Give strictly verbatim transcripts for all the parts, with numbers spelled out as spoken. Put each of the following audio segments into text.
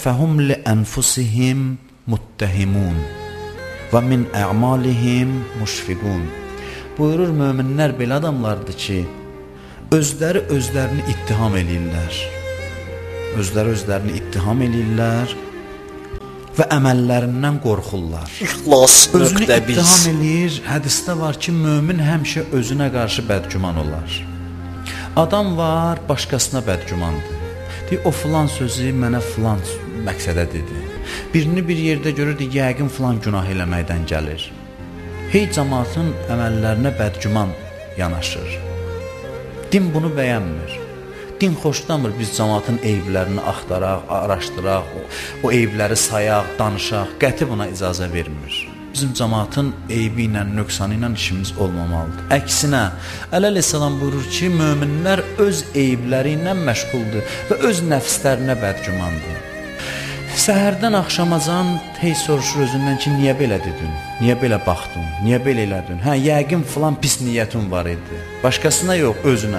fəhum li ənfusihim muttəhimun və min ə'malihim müşfiqun. Buyurur, möminlər belə adamlardır ki, özləri özlərini ittiham eləyirlər. Özləri özlərini ittiham eləyirlər və əməllərindən qorxurlar. İxlas özünü ittiham eləyir. Hədisdə var ki, mömin həmişə özünə qarşı bədgüman olar. Adam var, başqasına bədgümandır. Deyir, o filan sözü mənə filan məqsədə dedi. Birini bir yerdə görürdü, yəqin filan günah eləməkdən gəlir. Hey cəmaatın əməllərinə bədgüman yanaşır. Din bunu bəyənmir. Din xoşlamır biz cəmaatın eyiblərini axtaraq, araşdıraq, o, o eyibləri sayaq, danışaq. Qəti buna icazə vermir. Bizim cəmaatın eybi ilə, nöqsanı ilə işimiz olmamalıdır. Əksinə, Əleyhisselam buyurur ki, möminlər öz eyibləri ilə məşğuldur və öz nəfslərinə bədgümandır. Səhərdən axşamacan hey soruşur özündən ki, niyə belə dedin, niyə belə baxdın, niyə belə elədin? Hə, yəqin filan pis niyyətin var idi. Başqasına yox, özünə.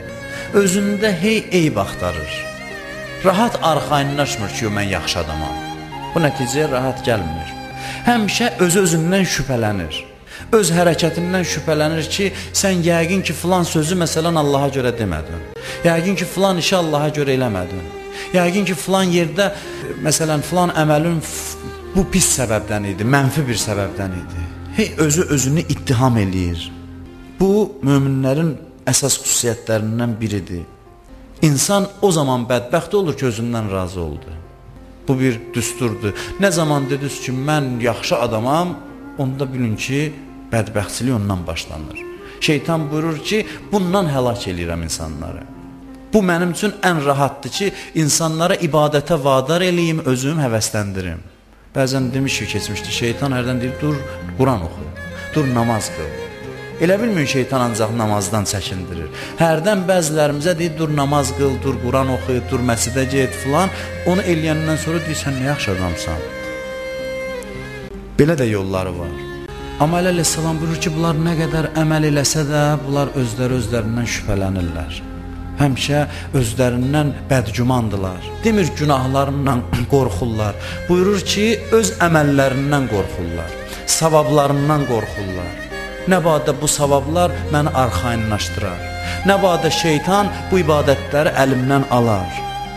Özündə hey eyb axtarır. Rahat arxayınlaşmır ki, mən yaxşı adamam. Bu nəticəyə rahat gəlmir. Həmişə öz-özündən şübhələnir. Öz hərəkətindən şübhələnir ki, sən yəqin ki, filan sözü məsələn Allaha görə demədin. Yəqin ki, filan işi Allaha görə eləmədin. Yəqin ki, filan yerdə, məsələn, filan əməlin bu pis səbəbdən idi, mənfi bir səbəbdən idi. Hey, özü özünü ittiham eləyir. Bu, möminlərin əsas xüsusiyyətlərindən biridir. İnsan o zaman bədbəxt olur ki, özündən razı oldu. Bu bir düsturdur. Nə zaman dediniz ki, mən yaxşı adamam, onda bilin ki, bədbəxtçilik ondan başlanır. Şeytan buyurur ki, bundan həlak eləyirəm insanları. Bu mənim üçün ən rahatdır ki, insanlara ibadətə vadar eləyim, özümü həvəsləndirim. Bəzən demiş ki, keçmişdi, şeytan hərdən deyir, dur, Quran oxu, dur, namaz qıl. Elə bilməyin, şeytan ancaq namazdan çəkindirir. Hərdən bəzilərimizə deyir, dur, namaz qıl, dur, Quran oxu, dur, məscidə get, filan. Onu eləyəndən sonra deyir, sən nə yaxşı adamsan. Belə də yolları var. Amma Əleyhisselam buyurur ki, bunlar nə qədər əməl eləsə də, bunlar özləri özlərindən şübhələnirlər. Həmişə özlərindən bədgümandılar. Demir, günahlarından qorxurlar. Buyurur ki, öz əməllərindən qorxurlar. Savablarından qorxurlar. Nə badə bu savablar məni arxayınlaşdırar. Nə badə şeytan bu ibadətləri əlimdən alar.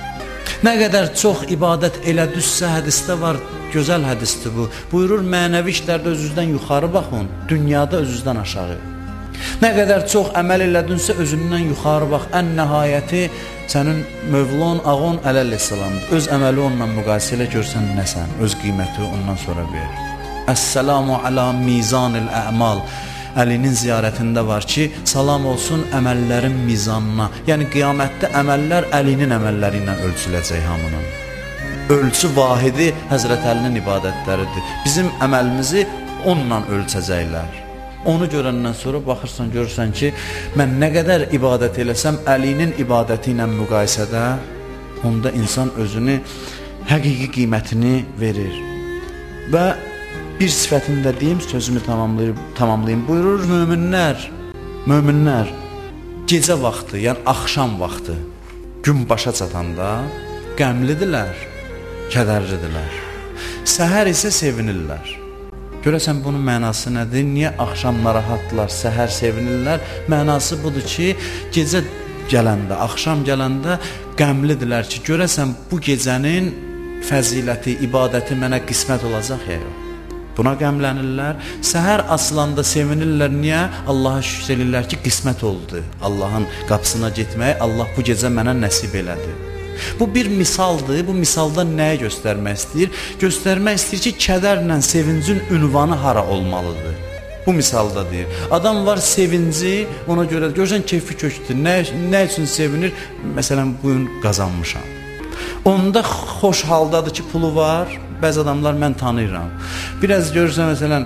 Nə qədər çox ibadət elədüzsə, hədisdə var, gözəl hədisdir bu. Buyurur, mənəvi işlərdə özünüzdən yuxarı baxın, dünyada özünüzdən aşağı. Nə qədər çox əməl elədinsə, özündən yuxarı bax. Ən nəhayəti sənin Mövlon, ağon Əleyhisselamdır. Öz əməli onunla müqayisə elə görsən nəsən, öz qiyməti ondan sonra ver. Əssəlamu alə mizanil ə'mal. Əlinin ziyarətində var ki, salam olsun əməllərin mizanına. Yəni, qiyamətdə əməllər Əlinin əməlləri ilə ölçüləcək hamının. Ölçü vahidi Həzrət Əlinin ibadətləridir. Bizim əməlimizi onunla ölçəcəklər. Onu görəndən sonra baxırsan, görürsən ki, mən nə qədər ibadət eləsəm, Əlinin ibadəti ilə müqayisədə, onda insan özünü, həqiqi qiymətini verir. Və bir sifətində deyim, sözümü tamamlayayım, tamamlayayım. Buyurur, möminlər, möminlər, gecə vaxtı, yəni axşam vaxtı, gün başa çatanda qəmlidirlər, kədərlidirlər. Səhər isə sevinirlər. Görəsən, bunun mənası nədir? Niyə axşam narahatdırlar, səhər sevinirlər? Mənası budur ki, gecə gələndə, axşam gələndə qəmlidirlər ki, görəsən, bu gecənin fəziləti, ibadəti mənə qismət olacaq ya yox. Buna qəmlənirlər. Səhər asılanda sevinirlər. Niyə? Allaha şükür edirlər ki, qismət oldu. Allahın qapısına getməyi Allah bu gecə mənə nəsib elədi. Bu bir misaldır. Bu misalda nəyə göstərmək istəyir? Göstərmək istəyir ki, kədərlə sevincin ünvanı hara olmalıdır. Bu misalda deyir. Adam var sevinci, ona görə görürsən keyfi kökdür. Nə, nə üçün sevinir? Məsələn, bu gün qazanmışam. Onda xoş haldadır ki, pulu var. Bəzi adamlar mən tanıyıram. Biraz görürsən, məsələn,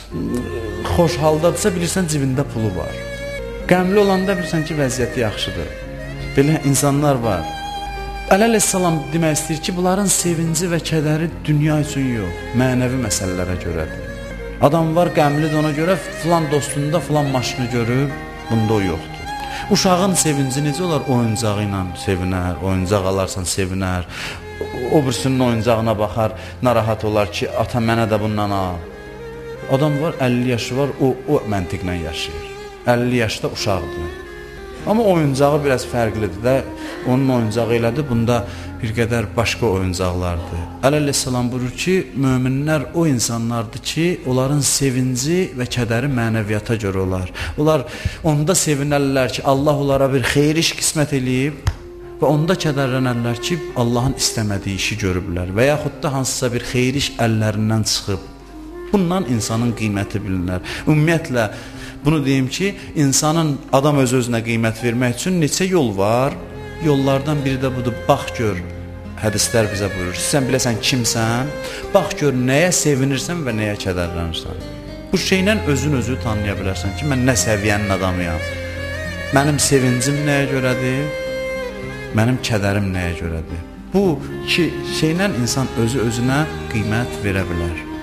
xoş haldadırsa, bilirsən cibində pulu var. Qəmli olanda bilirsən ki, vəziyyəti yaxşıdır. Belə insanlar var. Əleyhisselam demək istəyir ki, bunların sevinci və kədəri dünya üçün yox, mənəvi məsələlərə görədir. Adam var, qəmlidir ona görə, filan dostunda filan maşını görüb, bunda o yoxdur. Uşağın sevinci necə olar? Oyuncağı ilə sevinər, oyuncaq alarsan sevinər, o birisinin oyuncağına baxar, narahat olar ki, ata mənə də bundan al. Adam var, əlli yaşı var, o, o məntiqlə yaşayır. əlli yaşda uşaqdır. Amma oyuncağı biraz fərqlidir də, onun oyuncağı elədir, bunda bir qədər başqa oyuncaqlardır. Əli əleyhissalam buyurur ki, möminlər o insanlardır ki, onların sevinci və kədəri mənəviyyata görə olar. Onlar onda sevinərlər ki, Allah onlara bir xeyir iş qismət eləyib və onda kədərlənərlər ki, Allahın istəmədiyi işi görüblər və yaxud da hansısa bir xeyir iş əllərindən çıxıb. Bundan insanın qiyməti bilinər. Ümumiyyətlə, bunu deyim ki, insanın adam öz-özünə qiymət vermək üçün neçə yol var? Yollardan biri də budur, bax gör, hədislər bizə buyurur. Sən biləsən kimsən, bax gör nəyə sevinirsən və nəyə kədərlənirsən. Bu şeylə özün özü tanıya bilərsən ki, mən nə səviyyənin adamıyam. Mənim sevincim nəyə görədir, mənim kədərim nəyə görədir. Bu iki şeylə insan özü özünə qiymət verə bilər.